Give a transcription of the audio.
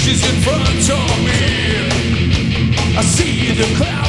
is in front of me. I see the cloud